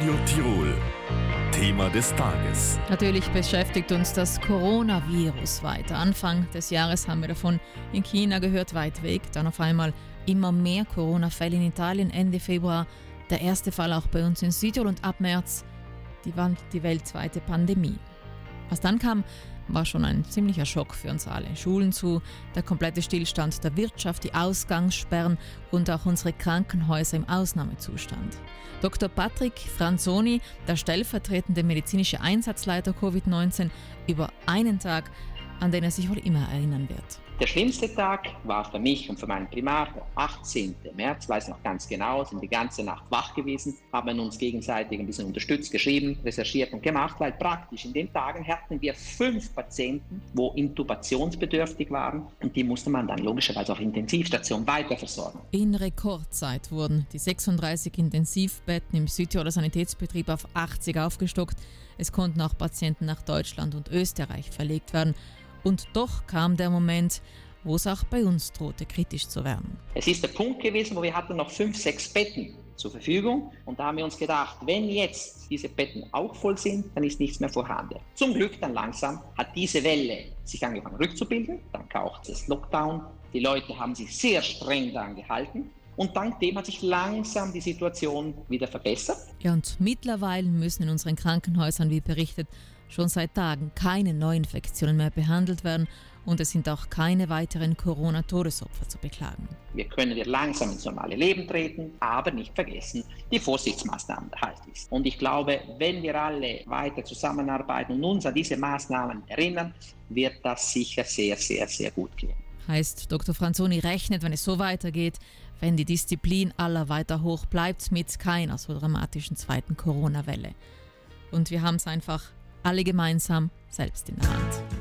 Radio Tirol. Thema des Tages. Natürlich beschäftigt uns das Coronavirus weiter. Anfang des Jahres haben wir davon in China gehört, weit weg. Dann auf einmal immer mehr Corona-Fälle in Italien, Ende Februar. Der erste Fall auch bei uns in Südtirol und ab März die weltweite Pandemie. Was dann kam, war schon ein ziemlicher Schock für uns alle. Schulen zu, der komplette Stillstand der Wirtschaft, die Ausgangssperren und auch unsere Krankenhäuser im Ausnahmezustand. Dr. Patrick Franzoni, der stellvertretende medizinische Einsatzleiter Covid-19, über einen Tag, an den er sich wohl immer erinnern wird. Der schlimmste Tag war für mich und für meinen Primat der 18. März, weiß noch ganz genau, sind die ganze Nacht wach gewesen, haben uns gegenseitig ein bisschen unterstützt, geschrieben, recherchiert und gemacht, weil praktisch in den Tagen hatten wir 5 Patienten, wo intubationsbedürftig waren und die musste man dann logischerweise auf Intensivstation weiter versorgen. In Rekordzeit wurden die 36 Intensivbetten im Südtiroler Sanitätsbetrieb auf 80 aufgestockt. Es konnten auch Patienten nach Deutschland und Österreich verlegt werden. Und doch kam der Moment, wo es auch bei uns drohte, kritisch zu werden. Es ist der Punkt gewesen, wo wir hatten noch 5, 6 Betten zur Verfügung. Und da haben wir uns gedacht, wenn jetzt diese Betten auch voll sind, dann ist nichts mehr vorhanden. Zum Glück dann langsam hat diese Welle sich angefangen rückzubilden. Dann kam auch das Lockdown. Die Leute haben sich sehr streng daran gehalten. Und dank dem hat sich langsam die Situation wieder verbessert. Ja, und mittlerweile müssen in unseren Krankenhäusern, wie berichtet, schon seit Tagen keine Neuinfektionen mehr behandelt werden und es sind auch keine weiteren Corona-Todesopfer zu beklagen. Wir können wieder langsam ins normale Leben treten, aber nicht vergessen, die Vorsichtsmaßnahmen erhalten ist. Und ich glaube, wenn wir alle weiter zusammenarbeiten und uns an diese Maßnahmen erinnern, wird das sicher sehr, sehr, sehr gut gehen. Heißt, Dr. Franzoni rechnet, wenn es so weitergeht, wenn die Disziplin aller weiter hoch bleibt, mit keiner so dramatischen zweiten Corona-Welle. Und wir haben es einfach alle gemeinsam selbst in der Hand.